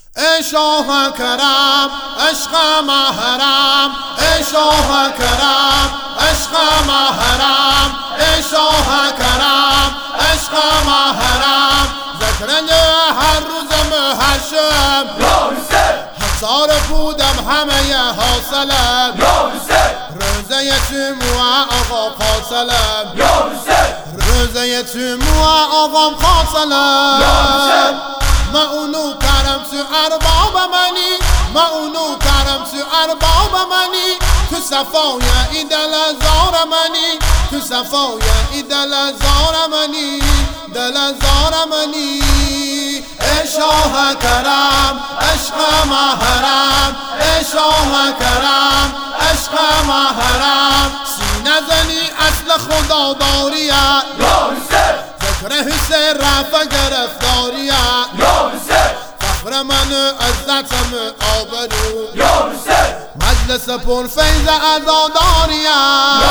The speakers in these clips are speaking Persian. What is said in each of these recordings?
ای شاه کرم عشق محرم، ای شاه کرم عشق محرم، ای شاه کرم عشق محرم. ذکر هر روز محشم یا حسین، هزار بودم همه حاصلم، یا حسین، روزه جمعه آقا فاصلم، یا حسین، روزه جمعه آقام فاصلم. ما اونو کرم تو ارباب منی، ما اونو کرم تو ارباب منی، تو صفای ای دل زار منی، تو صفای ای دل زار منی، دل زار منی. ای شاه کرم عشق محرم، ای شاه کرم عشق محرم. سینه زنی اصل خدا داریه، یا حسین، ذکر حسین رفع گرفتاریه، یا حسین، فخر من عزتم آبرو، یا حسین، مجلس پر فیض عزاداریه.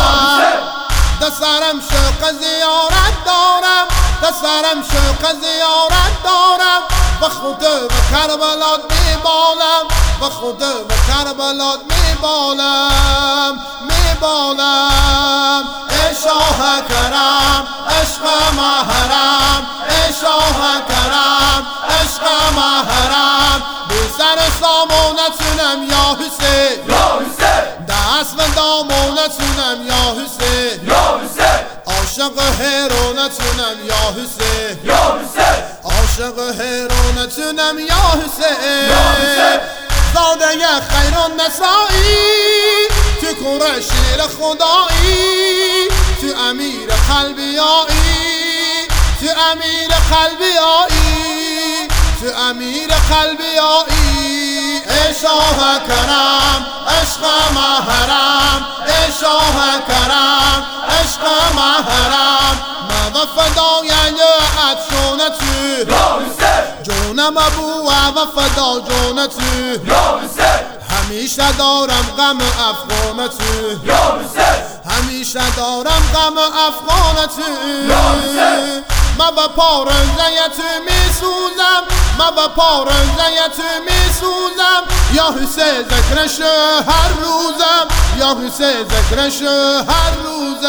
دسرم شوق زیارت دارم، دسرم شوق زیارت دارم، و خدا به کربلات میبالم، و خدا به کربلات میبالم، میبالم. ای شاه کرم عشق محرم، ای شاه کرم عشق محرم. بی سر سامونتونم یا حسین، یا حسین، دست به دامونتونم یا حسین، یا حسین، عاشق هیرونتونم یا حسین، یا حسین، عاشق هیرونتونم یا حسین. یا حسین، زاده خیر و نسایی، تو کور شیر خدایی، تو امیر قلبیایی، تو امیر قلبیایی، تو امیر قلبیایی. ای شاه کرم عشق محرم، ای شاه کرم عشق محرم. ما فدای عطشونتی، یا حسین، جونم ابو و فدا جونتی، یا حسین، همیشه دارم غم افغانتی، یا حسین، همیشه دارم غم افغانتی. یا حسین، ما با پارنزه تو میسوزم، ما با پارنزه تو میسوزم، یا حسین ذکرش هر روزم، یا حسین ذکرش هر روزم.